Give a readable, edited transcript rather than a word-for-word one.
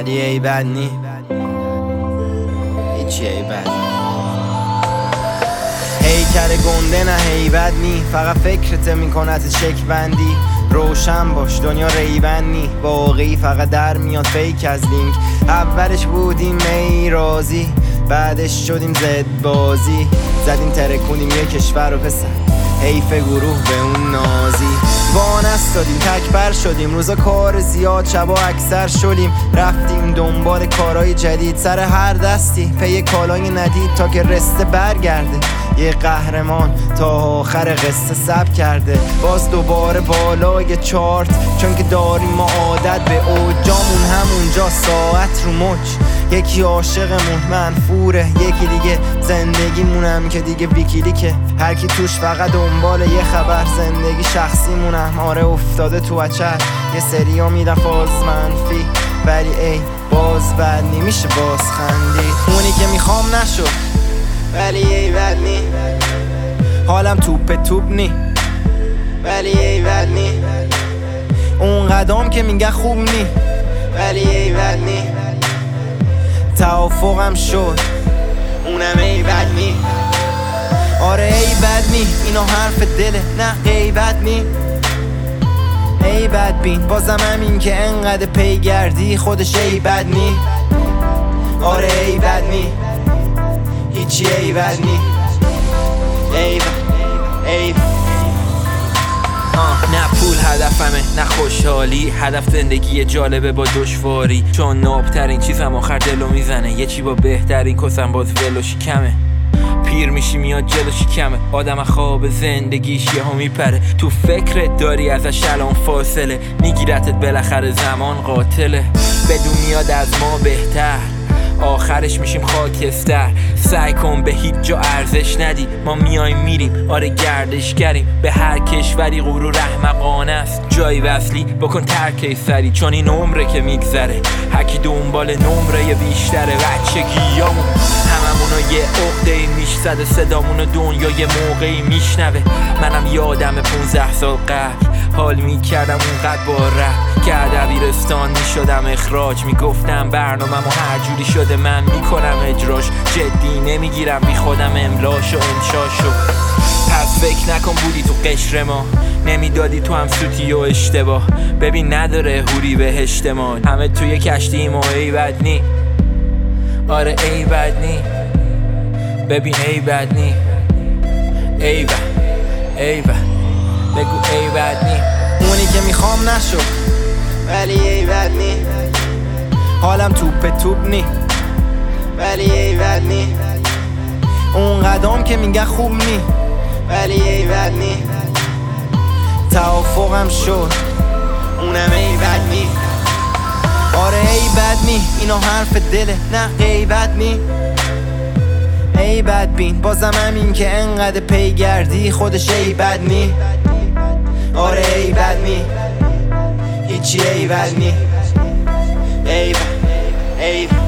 ولی ای بد نی، هیچی ای بد نی. هیکل گنده نه هیبت نی، فقط فکرت میکنت شک بندی. روشن باش دنیا ریبن نی، باقی فقط در میاد فیک از لینک. اولش بودیم می رازی، بعدش شدیم زد بازی. زدیم ترکونیم یه کشور و پسر، حیف گروه به اون نازی. وانست دادیم تکبر شدیم، روزا کار زیاد شبا اکثر شدیم. رفتیم دنبال کارهای جدید، سر هر دستی پی کالای ندید تا که رسته برگرده. یه قهرمان تا آخر قصه سب کرده، باز دوباره بالای چارت، چون که داریم ما عادت به اوجامون همونجا ساعت رو مچ. یکی عاشقمون منفوره، یکی دیگه زندگیمونم که دیگه ویکیلیکه. هر کی توش فقط دنبال یه خبر، زندگی شخصیمونم آره افتاده تو اچر. یه سریا میرن فاز منفی، ولی ای باز بد نی، میشه باز خندی. اونی که میخوام نشد ولی ای بد نی، حالم توپ نی ولی ای بد نی. اون قدم که میگه خوب نی ولی ای بد نی. توافقم شد اونم ای بد نی، آره ای بد نی. اینا حرف دله نه غیبت نی. ای بد بین بازم همین که انقدر پی گردی، خودش ای بد نی، آره ای بد نی، هیچی ای بد نی. ای بد ای بد. نه پول هدفمه نه خوشحالی، هدف زندگی جالبه با دشواری. چون نابترین چیزم آخر دلو میزنه، یه چی با بهترین کسم باز ولو شکمه. پیر میشی میاد جلو شکمه، آدم خواب زندگیش یهو میپره. تو فکرت داری ازش الان فاصله، میگیرتت بالاخره زمان قاتله. بدون میاد از ما بهتر، آخرش میشیم خاکستر. سعی کن به هیچ جا ارزش ندی، ما میایم میریم آره گردشگریم. به هر کشوری غرور احمقانه است، جایی وصلی بکن ترک سری. چون این عمره که میگذره، هرکی دنبال نمره بیشتره. بچگیامون هممونو یه عقده‌ای میشزده، صدامونو دنیا یه موقعی میشنوه. منم یادم 15 سال قبل حال میکردم اونقدر با رپ که دبیرستان میشدم اخراج. میگفتم برنامه‌مو هر جوری شده من میکنم اجراش، جدی نمیگیرم بی خودم املاشو انشاشو. پس فکر نکن بودی تو قشر ما، نمیدادی تو هم سوتی و اشتباه. ببین نداره هوری بهشت ما، همه توی کشتی ما. ای بد نی، آره ای بد نی. ببین ای بد نی، ای بد ای بد، بگو ای بد نی. اونی که میخوام نشد ولی ای بد نی، حالم توپ نی ولی ای بد نی. اون قدم که میگه خوب نی ولی ای بد نی. توافقم شد اونم ای بد نی، آره ای بد نی. اینا حرف دله نه غیبت نی. ای بد بین بازم همین که انقدر پی گردی، خودش ای بد نی، آره ای بد نی، هیچی ای بد نی. ای بد ای بد.